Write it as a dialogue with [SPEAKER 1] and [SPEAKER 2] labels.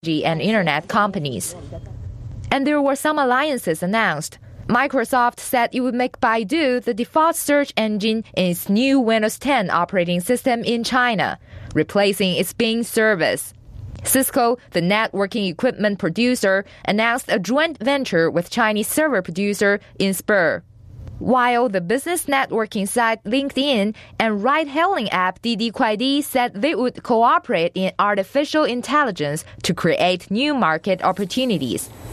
[SPEAKER 1] and internet companies. And there were some alliances announced. Microsoft said it would make Baidu the default search engine in its new Windows 10 operating system in China, replacing its Bing service. Cisco, the networking equipment producer, announced a joint venture with Chinese server producer Inspur. While the business networking site LinkedIn and ride-hailing app Didi Kuaidi said they would cooperate in artificial intelligence to create new market opportunities.